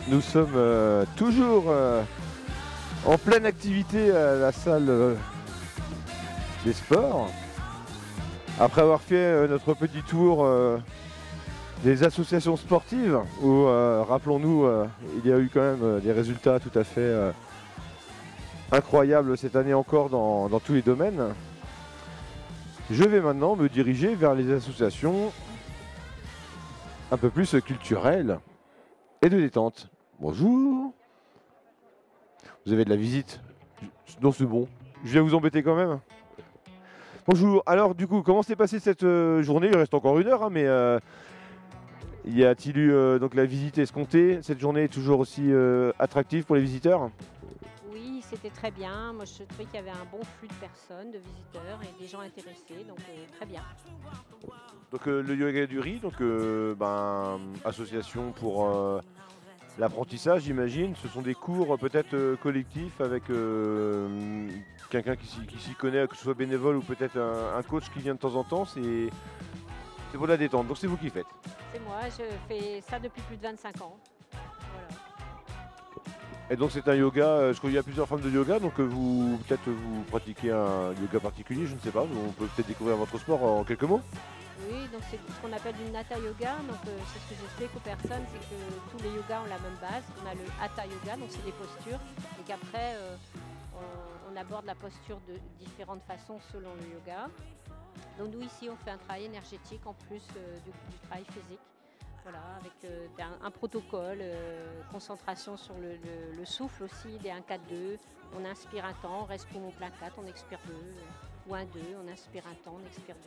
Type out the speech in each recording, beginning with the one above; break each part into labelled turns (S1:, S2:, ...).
S1: Nous sommes toujours en pleine activité à la salle des sports. Après avoir fait notre petit tour des associations sportives, où rappelons-nous, il y a eu quand même des résultats tout à fait incroyables cette année encore dans tous les domaines. Je vais maintenant me diriger vers les associations un peu plus culturelles et de détente. Bonjour. Vous avez de la visite? Non, c'est bon. Je viens vous embêter quand même. Bonjour. Alors, du coup, comment s'est passée cette journée? Il reste encore une heure, hein, mais y a-t-il eu donc la visite escomptée? Cette journée est toujours aussi attractive pour les visiteurs?
S2: Oui, c'était très bien. Moi, je trouvais qu'il y avait un bon flux de personnes, de visiteurs et des gens intéressés, donc très bien.
S1: Donc, le yoga du riz, donc association pour l'apprentissage, j'imagine. Ce sont des cours peut-être collectifs avec quelqu'un qui s'y connaît, que ce soit bénévole ou peut-être un coach qui vient de temps en temps. C'est pour la détente. Donc, c'est vous qui faites.
S2: C'est moi, je fais ça depuis plus de 25 ans. Voilà.
S1: Et donc c'est un yoga, je crois qu'il y a plusieurs formes de yoga, donc vous pratiquez un yoga particulier, je ne sais pas, on peut peut-être découvrir votre sport en quelques mots.
S2: Oui, donc c'est ce qu'on appelle du Hatha Yoga. Donc c'est ce que j'explique aux personnes, c'est que tous les yogas ont la même base. On a le Hatha Yoga, donc c'est des postures, et qu'après on aborde la posture de différentes façons selon le yoga. Donc nous ici on fait un travail énergétique en plus du travail physique. Voilà, avec un protocole, concentration sur le souffle aussi, des 1-4-2. On inspire un temps, on reste poumon plein 4, on expire 2. Ou 1-2, on inspire un temps, on expire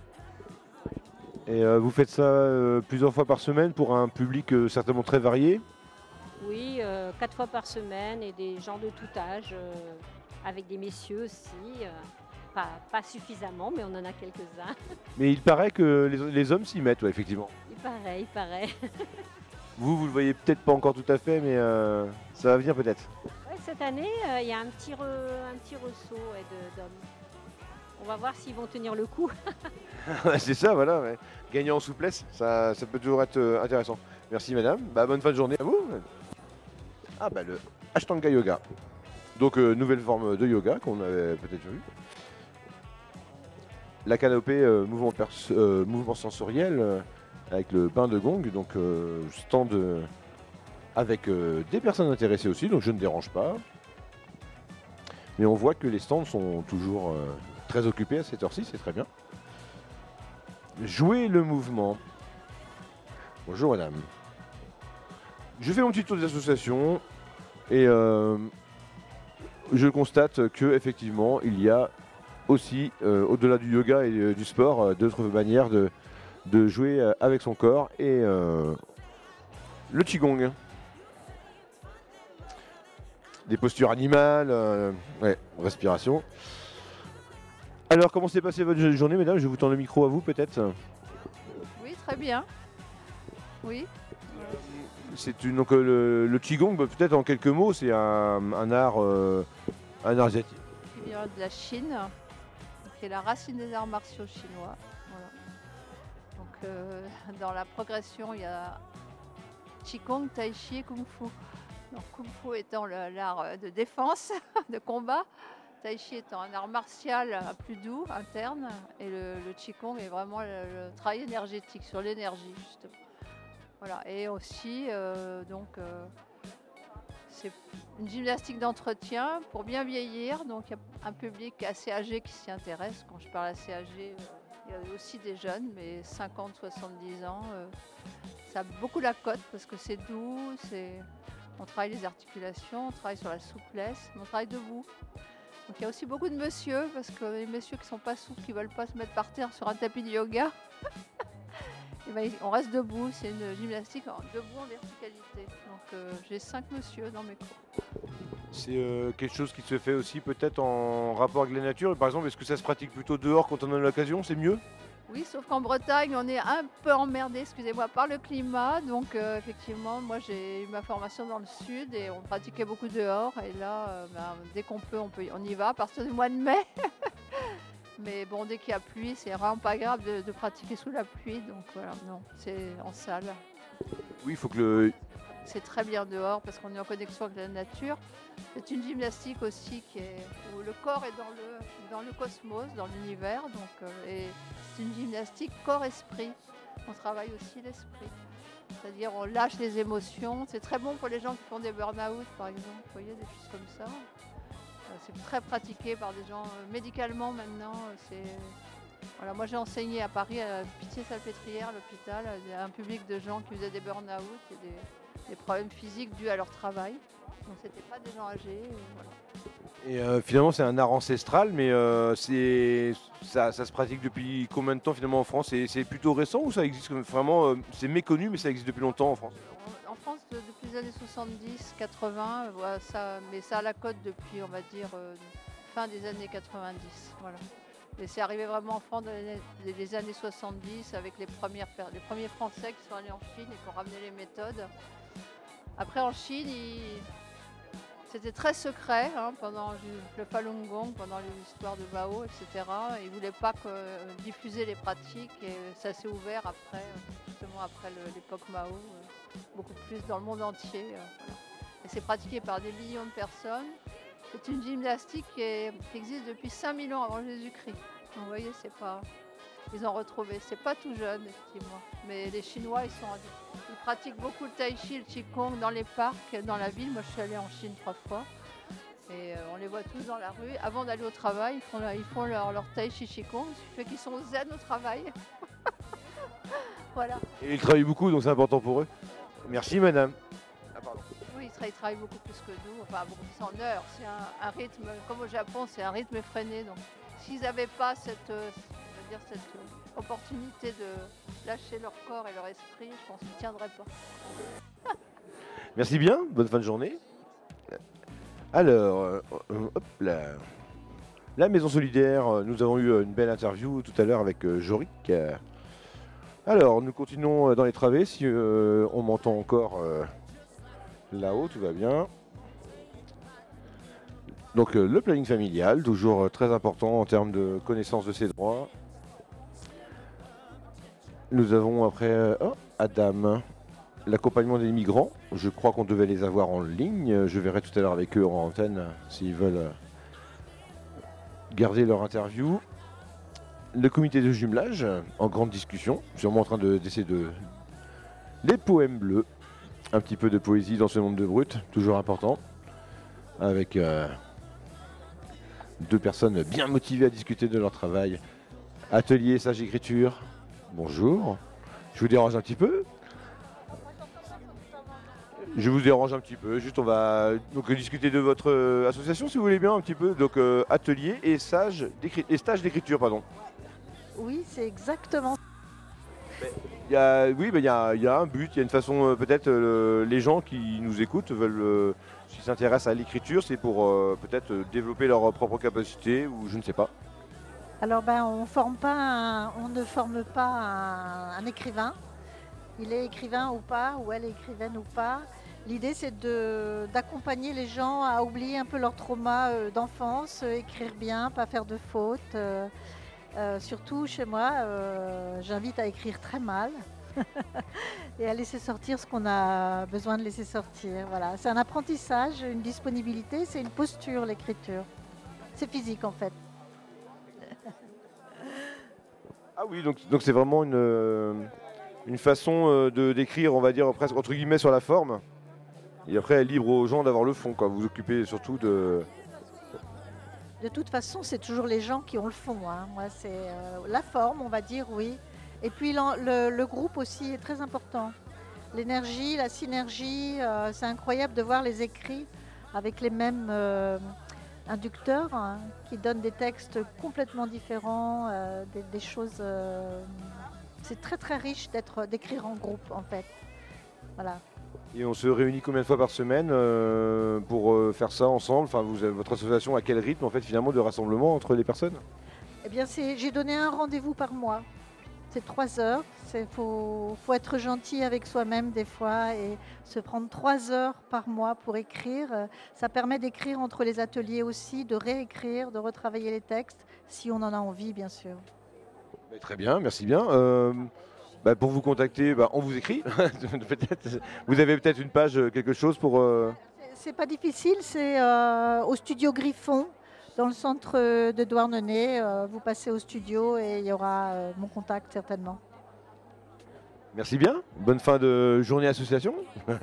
S2: 2.
S1: Et vous faites ça plusieurs fois par semaine pour un public certainement très varié?
S2: Oui, 4 fois par semaine et des gens de tout âge, avec des messieurs aussi. Pas suffisamment, mais on en a quelques-uns.
S1: Mais il paraît que les hommes s'y mettent, ouais, effectivement.
S2: Il paraît.
S1: Vous le voyez peut-être pas encore tout à fait, mais ça va venir peut-être.
S2: Ouais, cette année, il y a un petit ressaut d'hommes. On va voir s'ils vont tenir le coup.
S1: C'est ça, voilà. Ouais. Gagner en souplesse, ça peut toujours être intéressant. Merci madame. Bonne fin de journée à vous. Le Ashtanga Yoga. Donc nouvelle forme de yoga qu'on avait peut-être vu. La canopée mouvement sensoriel avec le bain de gong, donc stand avec des personnes intéressées aussi, donc je ne dérange pas. Mais on voit que les stands sont toujours très occupés à cette heure-ci, c'est très bien. Jouer le mouvement. Bonjour madame. Je fais mon petit tour des associations et je constate que effectivement il y a aussi, au-delà du yoga et du sport, d'autres manières de jouer avec son corps et le qigong. Des postures animales, respiration. Alors, comment s'est passée votre journée, mesdames? Je vous tends le micro à vous, peut-être.
S3: Oui, très bien. Oui.
S1: Donc le qigong, peut-être en quelques mots, c'est un art asiatique.
S3: Qui vient de la Chine, qui est la racine des arts martiaux chinois. Voilà. Donc, dans la progression, il y a Qigong, Tai Chi et Kung Fu. Donc, Kung Fu étant l'art de défense, de combat. Tai Chi étant un art martial plus doux, interne. Et le Qigong est vraiment le travail énergétique, sur l'énergie, justement. Voilà. Et aussi, c'est une gymnastique d'entretien pour bien vieillir. Donc, il y a un public assez âgé qui s'y intéresse. Quand je parle assez âgé, il y a aussi des jeunes, mais 50, 70 ans. Ça a beaucoup la cote parce que c'est doux, on travaille les articulations, on travaille sur la souplesse, on travaille debout. Donc il y a aussi beaucoup de messieurs, parce que les messieurs qui ne sont pas souples, qui ne veulent pas se mettre par terre sur un tapis de yoga, on reste debout, c'est une gymnastique debout en verticalité. Donc j'ai 5 messieurs dans mes cours.
S1: C'est quelque chose qui se fait aussi peut-être en rapport avec la nature. Par exemple, est-ce que ça se pratique plutôt dehors quand on a l'occasion? C'est mieux?
S3: Oui, sauf qu'en Bretagne, on est un peu emmerdé, excusez-moi, par le climat. Donc effectivement, moi j'ai eu ma formation dans le sud et on pratiquait beaucoup dehors. Et là, dès qu'on peut, on y va à partir du mois de mai. Mais bon, dès qu'il y a pluie, c'est vraiment pas grave de pratiquer sous la pluie. Donc voilà, non, c'est en salle.
S1: Oui, il faut que
S3: c'est très bien dehors parce qu'on est en connexion avec la nature. C'est une gymnastique aussi où le corps est dans le cosmos, dans l'univers. Et c'est une gymnastique corps-esprit. On travaille aussi l'esprit. C'est-à-dire on lâche les émotions. C'est très bon pour les gens qui font des burn-out, par exemple. Vous voyez, des choses comme ça. C'est très pratiqué par des gens médicalement maintenant. Voilà, moi j'ai enseigné à Paris, à Pitié-Salpêtrière, à l'hôpital, à un public de gens qui faisaient des burn-out et des problèmes physiques dus à leur travail. Donc c'était pas des gens âgés. Et voilà.
S1: Et finalement, c'est un art ancestral, mais ça se pratique depuis combien de temps finalement en France? C'est plutôt récent ou ça existe vraiment? C'est méconnu, mais ça existe depuis longtemps en France?
S3: En France, depuis les années 70, 80, voilà, mais ça a la cote depuis, on va dire, fin des années 90. Voilà. Et c'est arrivé vraiment en France dans les années 70 avec les premiers Français qui sont allés en Chine et qui ont ramené les méthodes. Après en Chine, c'était très secret pendant le Falun Gong, pendant l'histoire de Mao, etc. Ils ne voulaient pas diffuser les pratiques et ça s'est ouvert justement après l'époque Mao, beaucoup plus dans le monde entier. Voilà. Et c'est pratiqué par des millions de personnes. C'est une gymnastique qui existe depuis 5000 ans avant Jésus-Christ. Donc vous voyez, ils ont retrouvé. C'est pas tout jeune, effectivement. Mais les Chinois, ils pratiquent beaucoup le tai chi, le qigong dans les parcs, dans la ville. Moi, je suis allée en Chine 3 fois. Et on les voit tous dans la rue. Avant d'aller au travail, ils font leur tai chi qigong. Ce qui fait qu'ils sont zen au travail. Voilà.
S1: Et ils travaillent beaucoup, donc c'est important pour eux. Merci, madame.
S3: Oui, ils travaillent beaucoup plus que nous, enfin beaucoup plus en heures. C'est un rythme, comme au Japon, c'est un rythme effréné. Donc, s'ils n'avaient pas cette opportunité de lâcher leur corps et leur esprit, je pense qu'ils ne tiendraient pas.
S1: Merci bien, bonne fin de journée. Alors, hop là. La Maison Solidaire, nous avons eu une belle interview tout à l'heure avec Jorik. Alors, nous continuons dans les travées, si on m'entend encore là-haut, tout va bien. Donc le planning familial, toujours très important en termes de connaissance de ses droits. Nous avons après Adam, l'accompagnement des migrants. Je crois qu'on devait les avoir en ligne. Je verrai tout à l'heure avec eux en antenne s'ils veulent garder leur interview. Le comité de jumelage en grande discussion, sûrement en train d'essayer de... Les poèmes bleus, un petit peu de poésie dans ce monde de brut, toujours important, avec deux personnes bien motivées à discuter de leur travail. Atelier Sage Écriture, bonjour, je vous dérange un petit peu? Je vous dérange un petit peu, juste on va donc discuter de votre association si vous voulez bien un petit peu, donc atelier et stage d'écriture, pardon.
S4: Oui, c'est exactement.
S1: Il y a un but, il y a une façon, peut-être les gens qui nous écoutent veulent, s'ils s'intéressent à l'écriture, c'est pour peut-être développer leur propre capacité ou je ne sais pas.
S4: Alors on ne forme pas un écrivain. Il est écrivain ou pas, ou elle est écrivaine ou pas. L'idée c'est d'accompagner les gens à oublier un peu leur trauma d'enfance, écrire bien, pas faire de fautes. Surtout chez moi, j'invite à écrire très mal et à laisser sortir ce qu'on a besoin de laisser sortir. Voilà. C'est un apprentissage, une disponibilité, c'est une posture l'écriture. C'est physique en fait.
S1: Ah oui, donc c'est vraiment une façon d'écrire, on va dire presque entre guillemets sur la forme. Et après, libre aux gens d'avoir le fond, quoi. Vous vous occupez surtout de...
S4: De toute façon, c'est toujours les gens qui ont le fond. Moi, c'est la forme, on va dire, oui. Et puis le groupe aussi est très important. L'énergie, la synergie, c'est incroyable de voir les écrits avec les mêmes inducteurs qui donnent des textes complètement différents, des choses... c'est très très riche d'écrire en groupe, en fait. Voilà.
S1: Et on se réunit combien de fois par semaine pour faire ça ensemble? Enfin, votre association a quel rythme en fait finalement de rassemblement entre les personnes?
S4: Eh bien, j'ai donné un rendez-vous par mois. C'est 3 heures. Faut être gentil avec soi-même des fois et se prendre 3 heures par mois pour écrire. Ça permet d'écrire entre les ateliers aussi, de réécrire, de retravailler les textes, si on en a envie, bien sûr.
S1: Très bien, merci bien. Pour vous contacter, on vous écrit. Peut-être. Vous avez peut-être une page, quelque chose pour...
S4: C'est pas difficile, c'est au studio Griffon, dans le centre de Douarnenez. Vous passez au studio et il y aura mon contact certainement.
S1: Merci bien. Bonne fin de journée association.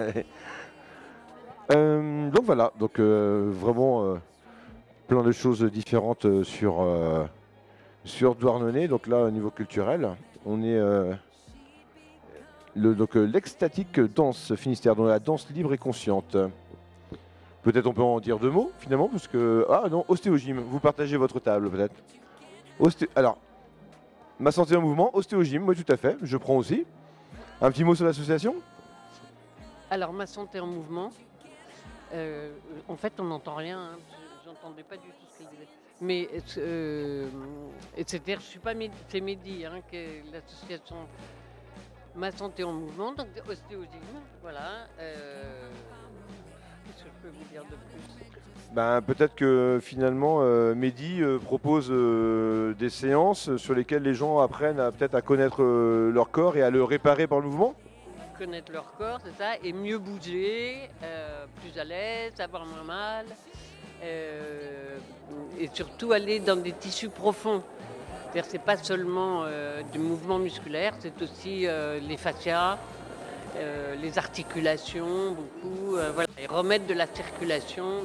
S1: Donc voilà, vraiment plein de choses différentes sur Douarnenez. Donc là, au niveau culturel, on est l'extatique danse Finistère, dans la danse libre et consciente. Peut-être on peut en dire 2 mots finalement, parce que... Ah non, ostéogym, vous partagez votre table peut-être. Alors, ma santé en mouvement, ostéogym, moi tout à fait, je prends aussi. Un petit mot sur l'association ?
S5: Alors, ma santé en mouvement, en fait, on n'entend rien. Hein. J'entendais pas du tout ce qu'il disait. Mais, c'est-à-dire, je suis pas c'est Mehdi, qui est l'association Ma santé en mouvement, donc ostéogym, voilà. Qu'est-ce que je peux vous dire de plus ?
S1: Peut-être que finalement, Mehdi propose des séances sur lesquelles les gens apprennent peut-être à connaître leur corps et à le réparer par le mouvement.
S5: Connaître leur corps, c'est ça, et mieux bouger, plus à l'aise, avoir moins mal, et surtout aller dans des tissus profonds. C'est-à-dire, c'est pas seulement du mouvement musculaire, c'est aussi les fascias, les articulations, beaucoup, voilà, et remettre de la circulation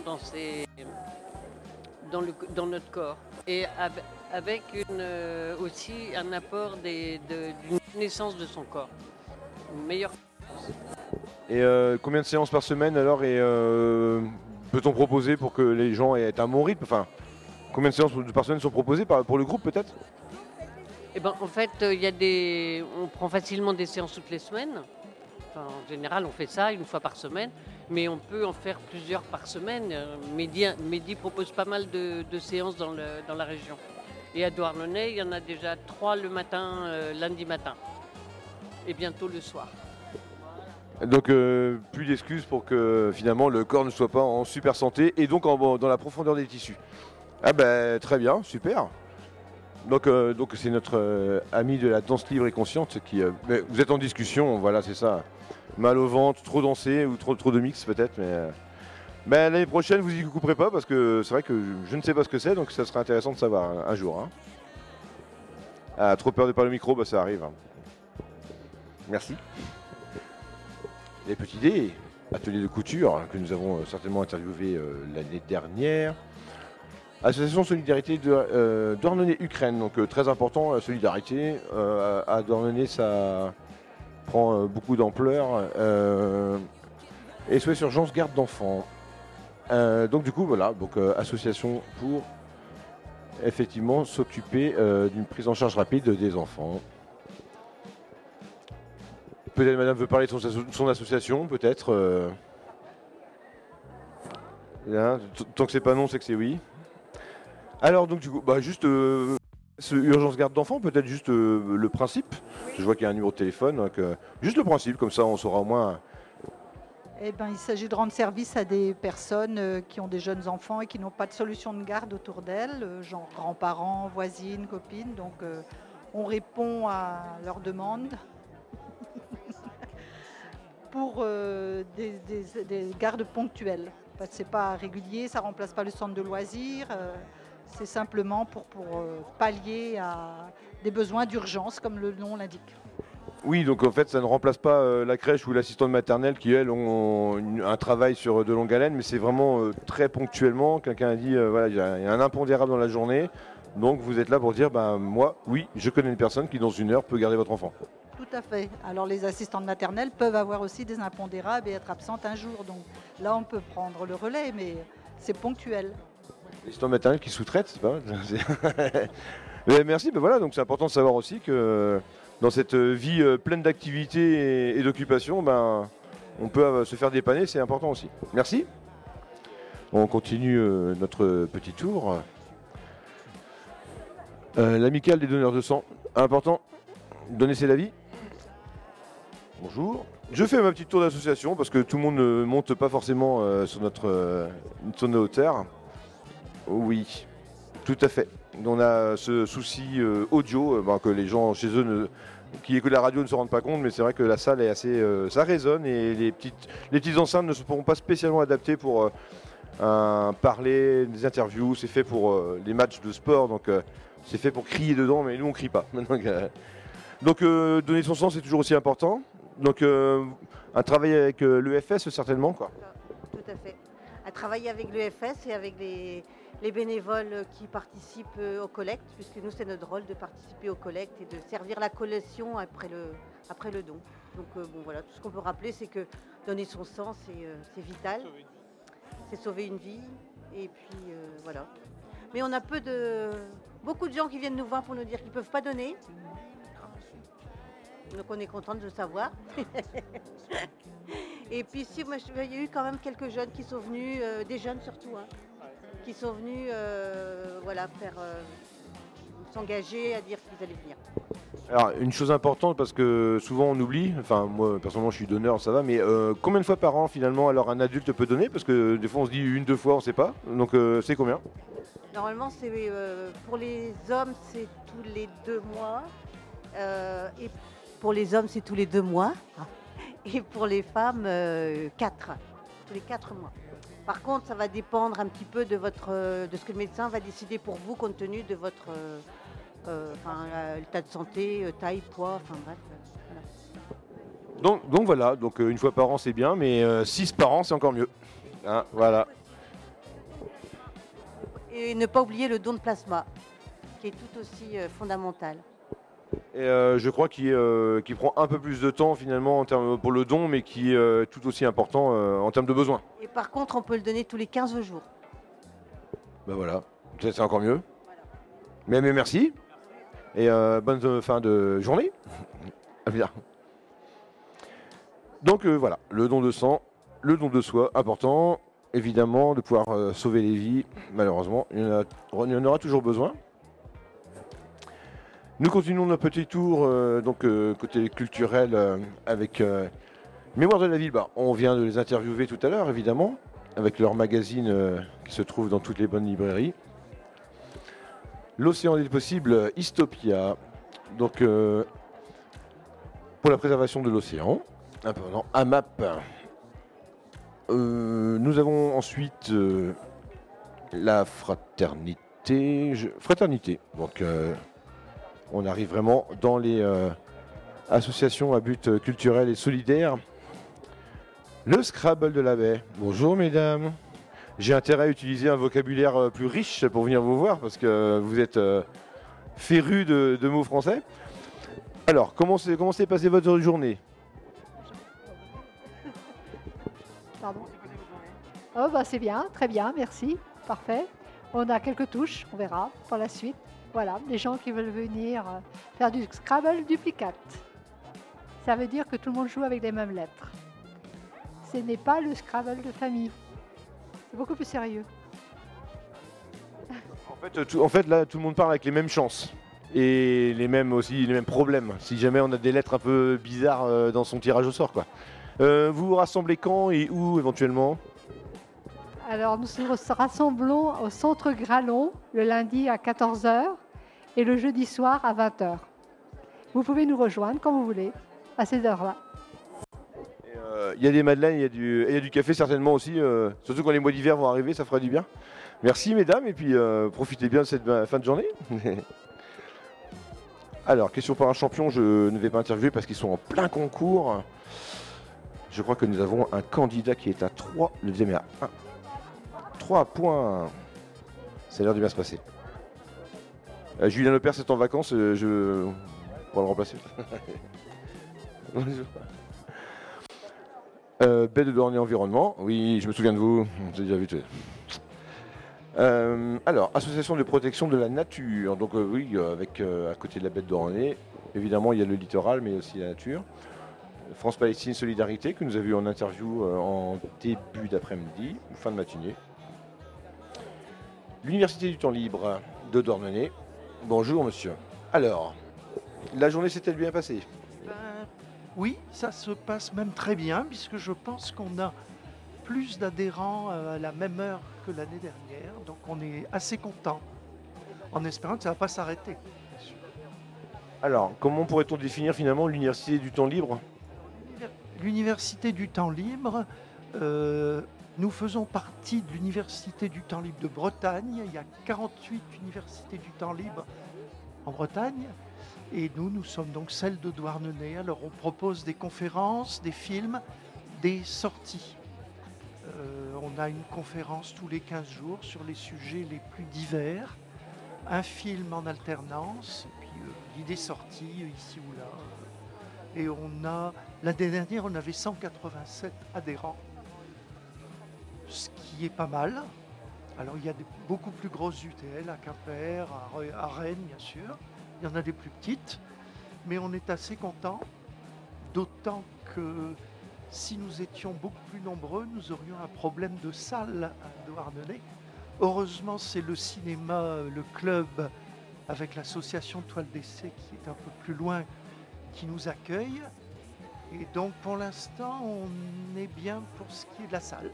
S5: dans notre corps. Et avec aussi un apport d'une connaissance de son corps, une meilleure connaissance.
S1: Et combien de séances par semaine alors peut-on proposer pour que les gens aient un bon rythme ? Enfin, combien de séances par semaine sont proposées pour le groupe peut-être ?
S5: En fait, on prend facilement des séances toutes les semaines. Enfin, en général, on fait ça une fois par semaine, mais on peut en faire plusieurs par semaine. Mehdi propose pas mal de séances dans la région. Et à Douarnenez, il y en a déjà 3 le matin, lundi matin, et bientôt le soir.
S1: Donc plus d'excuses pour que finalement le corps ne soit pas en super santé et donc dans la profondeur des tissus. Très bien, super. Donc c'est notre ami de la danse libre et consciente qui... vous êtes en discussion, voilà, c'est ça. Mal au ventre, trop dansé ou trop de mix peut-être, mais l'année prochaine vous y couperez pas parce que c'est vrai que je ne sais pas ce que c'est, donc ça serait intéressant de savoir un jour. Trop peur de parler au micro, ça arrive. Merci. Les petits dés, atelier de couture que nous avons certainement interviewé l'année dernière. Association Solidarité de Douarnenez-Ukraine, donc très important la solidarité. À Douarnenez, ça prend beaucoup d'ampleur. Et SOS Urgence Garde d'enfants. Donc du coup, voilà, association pour effectivement s'occuper d'une prise en charge rapide des enfants. Peut-être madame veut parler de son association, peut-être. Tant que c'est pas non, c'est que c'est oui. Alors donc du coup, juste ce urgence garde d'enfants, peut-être juste le principe. Je vois qu'il y a un numéro de téléphone, donc juste le principe, comme ça on saura au moins.
S6: Il s'agit de rendre service à des personnes qui ont des jeunes enfants et qui n'ont pas de solution de garde autour d'elles, genre grands-parents, voisines, copines. Donc on répond à leurs demandes pour des gardes ponctuelles. C'est pas régulier, ça ne remplace pas le centre de loisirs. C'est simplement pour pallier à des besoins d'urgence, comme le nom l'indique.
S1: Oui, donc en fait, ça ne remplace pas la crèche ou l'assistante maternelle qui, elles, ont un travail sur de longue haleine, mais c'est vraiment très ponctuellement. Quelqu'un a dit, voilà, il y a un impondérable dans la journée, donc vous êtes là pour dire, moi, oui, je connais une personne qui, dans 1 heure, peut garder votre enfant.
S6: Tout à fait. Alors les assistantes maternelles peuvent avoir aussi des impondérables et être absentes un jour, donc là, on peut prendre le relais, mais c'est ponctuel.
S1: L'assistante maternelle qui sous-traite, c'est pas mal. Mais merci, voilà, donc c'est important de savoir aussi que dans cette vie pleine d'activités et d'occupations, on peut se faire dépanner, c'est important aussi. Merci. On continue notre petit tour. L'amicale des donneurs de sang, important, donner c'est la vie. Bonjour. Je fais ma petite tour d'association parce que tout le monde ne monte pas forcément sur notre hauteur. Oui, tout à fait. On a ce souci audio que les gens chez eux qui écoutent la radio ne se rendent pas compte, mais c'est vrai que la salle est assez, ça résonne et les petites enceintes ne seront pas spécialement adaptées pour parler, des interviews. C'est fait pour les matchs de sport, donc c'est fait pour crier dedans, mais nous on crie pas. Donc donner son sens c'est toujours aussi important. Donc un travail avec l'EFS certainement quoi.
S7: Tout à fait. À travailler avec l'EFS et avec les bénévoles qui participent aux collectes, puisque nous c'est notre rôle de participer aux collectes et de servir la collation après le don. Donc bon voilà, tout ce qu'on peut rappeler c'est que donner son sang c'est vital, c'est sauver une vie et puis voilà. Mais on a beaucoup de gens qui viennent nous voir pour nous dire qu'ils ne peuvent pas donner. Donc on est content de le savoir. Et puis si, moi, il y a eu quand même quelques jeunes qui sont venus, des jeunes surtout, hein, qui sont venus s'engager à dire qu'ils allaient venir.
S1: Alors une chose importante parce que souvent on oublie, enfin moi personnellement je suis donneur ça va, mais combien de fois par an finalement alors un adulte peut donner? Parce que des fois on se dit 1-2 fois on sait pas, donc c'est combien?
S7: Normalement c'est pour les hommes c'est tous les 2 mois et pour les hommes c'est tous les 2 mois et pour les femmes 4, tous les 4 mois. Par contre ça va dépendre un petit peu de ce que le médecin va décider pour vous compte tenu de votre l'état de santé, taille, poids, enfin bref. Voilà.
S1: Donc voilà, donc une fois par an c'est bien, mais 6 par an c'est encore mieux. Hein, voilà.
S7: Et ne pas oublier le don de plasma, qui est tout aussi fondamental.
S1: Et je crois qu'il prend un peu plus de temps finalement pour le don, mais qui est tout aussi important en termes de besoins.
S7: Et par contre, on peut le donner tous les 15 jours.
S1: Ben voilà, c'est encore mieux. Voilà. Mais merci. Et bonne fin de journée. À plus tard. Donc voilà, le don de sang, le don de soi, important, évidemment, de pouvoir sauver les vies. Malheureusement, il y en aura toujours besoin. Nous continuons notre petit tour côté culturel avec Mémoire de la ville. Bah, on vient de les interviewer tout à l'heure, évidemment, avec leur magazine qui se trouve dans toutes les bonnes librairies. L'océan des possibles, Hystopia, donc pour la préservation de l'océan, important, AMAP. Nous avons ensuite la fraternité, donc on arrive vraiment dans les associations à but culturel et solidaire. Le Scrabble de la baie. Bonjour mesdames. J'ai intérêt à utiliser un vocabulaire plus riche pour venir vous voir parce que vous êtes férus de mots français. Alors, comment s'est passée votre journée?
S8: Pardon. Oh bah c'est bien, très bien, merci, parfait. On a quelques touches, on verra par la suite. Voilà, les gens qui veulent venir faire du Scrabble duplicate. Ça veut dire que tout le monde joue avec les mêmes lettres. Ce n'est pas le Scrabble de famille. C'est beaucoup plus sérieux.
S1: En fait, là, tout le monde parle avec les mêmes chances. Et les mêmes problèmes. Si jamais on a des lettres un peu bizarres dans son tirage au sort, quoi. Vous vous rassemblez quand et où, éventuellement?
S8: Alors, nous nous rassemblons au Centre Gralon le lundi à 14h et le jeudi soir à 20h. Vous pouvez nous rejoindre quand vous voulez, à ces heures-là.
S1: Il y a des madeleines, il y a du café certainement aussi, surtout quand les mois d'hiver vont arriver, ça fera du bien. Merci mesdames et puis profitez bien de cette fin de journée. Alors, question par un champion, je ne vais pas interviewer parce qu'ils sont en plein concours. Je crois que nous avons un candidat qui est à 3, le deuxième est à 1. 3 points. Ça a l'air de bien se passer. Julien Lepers est en vacances, je pourrais le remplacer. Baie de Dornay Environnement, oui, je me souviens de vous, j'ai déjà vu tout. Alors, association de protection de la nature, donc oui, avec à côté de la baie de Dornay, évidemment il y a le littoral, mais aussi la nature. France-Palestine Solidarité, que nous avons eu en interview en début d'après-midi, ou fin de matinée. L'Université du temps libre de Dornay. Bonjour monsieur. Alors, la journée s'est-elle bien passée?
S9: Oui, ça se passe même très bien, puisque je pense qu'on a plus d'adhérents à la même heure que l'année dernière, donc on est assez content, en espérant que ça ne va pas s'arrêter.
S1: Alors, comment pourrait-on définir finalement l'université du temps libre?
S9: L'université du temps libre, nous faisons partie de l'université du temps libre de Bretagne. Il y a 48 universités du temps libre en Bretagne. Et nous sommes donc celle de Douarnenez. Alors on propose des conférences, des films, des sorties. On a une conférence tous les 15 jours sur les sujets les plus divers, un film en alternance, et puis des sorties ici ou là. Et l'année dernière, on avait 187 adhérents, ce qui est pas mal. Alors il y a beaucoup plus grosses UTL à Quimper, à Rennes bien sûr. Il y en a des plus petites, mais on est assez content, d'autant que si nous étions beaucoup plus nombreux, nous aurions un problème de salle à Douarnenez. Heureusement, c'est le cinéma, le club, avec l'association Toile d'Essai qui est un peu plus loin, qui nous accueille. Et donc, pour l'instant, on est bien pour ce qui est de la salle.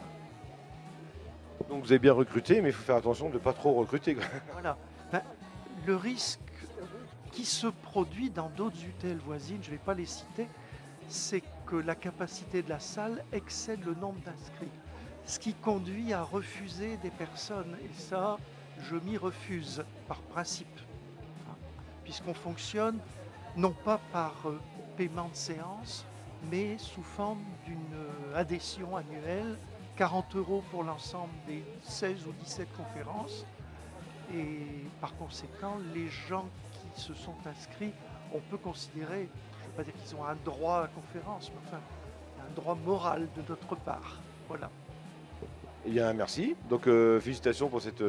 S1: Donc vous avez bien recruté, mais il faut faire attention de ne pas trop recruter.
S9: Voilà. Le risque qui se produit dans d'autres UTL voisines, je ne vais pas les citer, c'est que la capacité de la salle excède le nombre d'inscrits. Ce qui conduit à refuser des personnes. Et ça, je m'y refuse par principe. Puisqu'on fonctionne non pas par paiement de séance, mais sous forme d'une adhésion annuelle, 40 € pour l'ensemble des 16 ou 17 conférences. Et par conséquent, les gens qui se sont inscrits, on peut considérer, je ne veux pas dire qu'ils ont un droit à la conférence, mais enfin, un droit moral de notre part. Voilà.
S1: Eh bien, merci. Donc, félicitations pour cette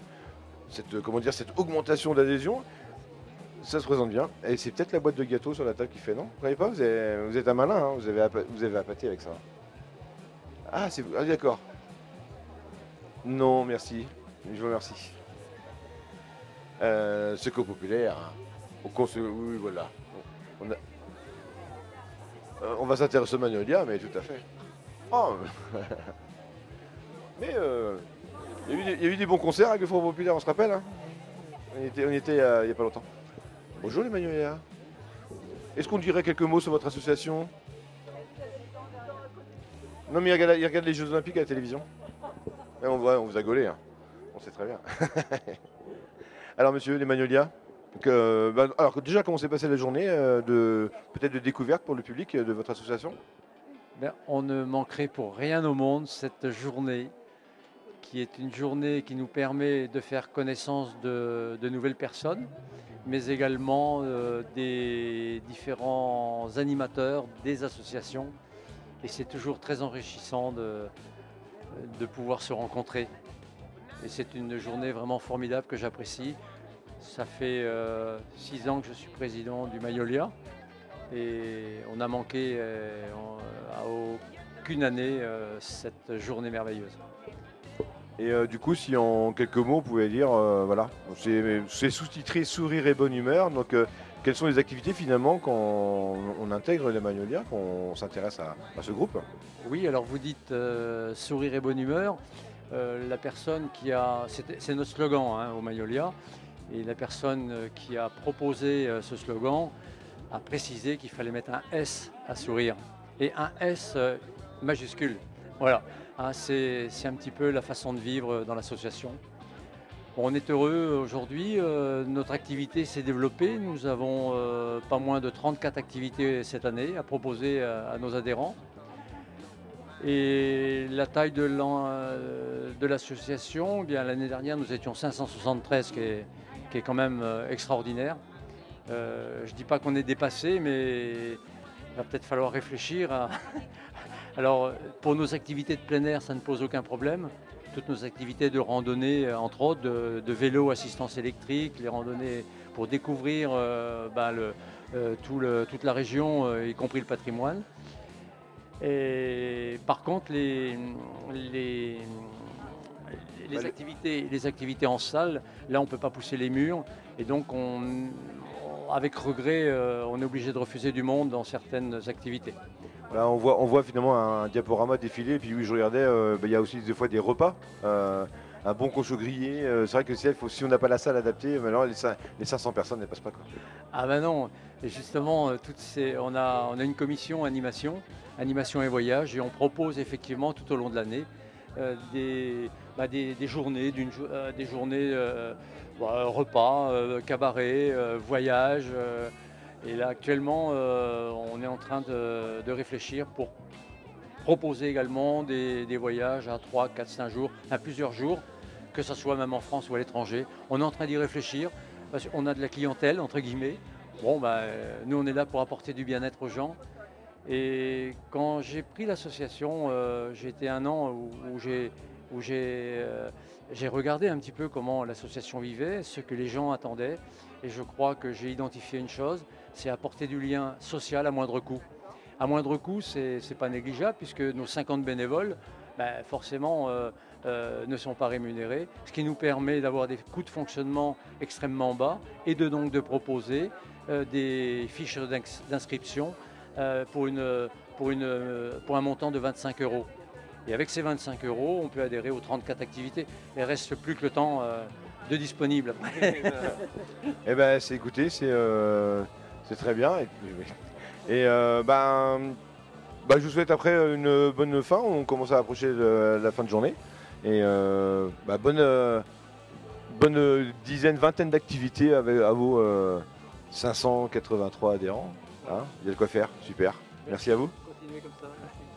S1: augmentation d'adhésion. Ça se présente bien. Et c'est peut-être la boîte de gâteaux sur la table qui fait, non? Vous ne croyez pas? Vous êtes un malin, hein, vous avez appâté avec ça. Ah, d'accord. Non, merci. Je vous remercie. Secours populaire. Oui, voilà. On va s'intéresser au Magnolia, mais tout à fait. Oh. Mais il y a eu des bons concerts avec le Front populaire, on se rappelle, hein. On y était il n'y a pas longtemps. Bonjour les Magnolia. Est-ce qu'on dirait quelques mots sur votre association? Non, mais il regarde les Jeux Olympiques à la télévision. Et on vous a gaulé, hein. On sait très bien. Alors, monsieur, les Magnolia, alors déjà, comment s'est passée la journée peut-être de découverte pour le public de votre association?
S10: On ne manquerait pour rien au monde cette journée, qui est une journée qui nous permet de faire connaissance de nouvelles personnes, mais également des différents animateurs, des associations. Et c'est toujours très enrichissant de pouvoir se rencontrer. Et c'est une journée vraiment formidable que j'apprécie. Ça fait 6 ans que je suis président du Magnolia et on n'a manqué à aucune année cette journée merveilleuse.
S1: Et du coup, si en quelques mots, vous pouvez dire, voilà, c'est sous-titré Sourire et bonne humeur. Donc, quelles sont les activités finalement quand on intègre les Magnolia, quand on s'intéresse à ce groupe?
S10: Oui, alors vous dites Sourire et bonne humeur. La personne qui a, c'est notre slogan hein, au Magnolia, et la personne qui a proposé ce slogan a précisé qu'il fallait mettre un S à sourire et un S majuscule. Voilà, hein, c'est un petit peu la façon de vivre dans l'association. On est heureux aujourd'hui, notre activité s'est développée. Nous avons pas moins de 34 activités cette année à proposer à nos adhérents. Et la taille de l'association, bien l'année dernière nous étions 573, qui est quand même extraordinaire. Je ne dis pas qu'on est dépassé, mais il va peut-être falloir réfléchir à... Alors pour nos activités de plein air, ça ne pose aucun problème. Toutes nos activités de randonnée, entre autres, de vélo, assistance électrique, les randonnées pour découvrir toute la région, y compris le patrimoine. Et par contre, les activités en salle, là, on ne peut pas pousser les murs. Et donc, avec regret, on est obligé de refuser du monde dans certaines activités.
S1: Là, on voit finalement un diaporama défiler. Et puis oui, je regardais, il y a aussi des fois des repas. un bon cochon grillé. C'est vrai que si on n'a pas la salle adaptée, maintenant les 500 personnes ne passent pas. Quoi.
S10: Ah ben non, et justement, on a une commission animation et voyage, et on propose effectivement tout au long de l'année des journées, repas, cabaret, voyage. Et là actuellement, on est en train de réfléchir pour proposer également des voyages à 3, 4, 5 jours, à plusieurs jours, que ce soit même en France ou à l'étranger. On est en train d'y réfléchir, parce qu'on a de la clientèle, entre guillemets. Bon, nous, on est là pour apporter du bien-être aux gens. Et quand j'ai pris l'association, j'ai été un an où j'ai regardé un petit peu comment l'association vivait, ce que les gens attendaient. Et je crois que j'ai identifié une chose, c'est apporter du lien social à moindre coût. À moindre coût, c'est pas négligeable, puisque nos 50 bénévoles, forcément, ne sont pas rémunérés, ce qui nous permet d'avoir des coûts de fonctionnement extrêmement bas et donc de proposer des fiches d'inscription pour un montant de 25 €. Et avec ces 25 €, on peut adhérer aux 34 activités. Il ne reste plus que le temps de disponible.
S1: Eh ben, écoutez, c'est très bien. Et je vous souhaite après une bonne fin. On commence à approcher de la fin de journée. Et bonne vingtaine d'activités à vos 583 adhérents. Hein, il y a de quoi faire. Super. Merci à vous.
S10: Continuez comme ça.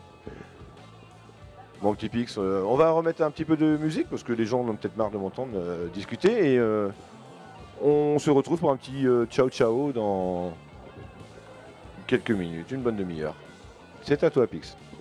S1: Bon, petit Pix, on va remettre un petit peu de musique parce que les gens ont peut-être marre de m'entendre discuter. Et on se retrouve pour un petit ciao ciao dans quelques minutes, une bonne demi-heure. C'est à toi, Pix.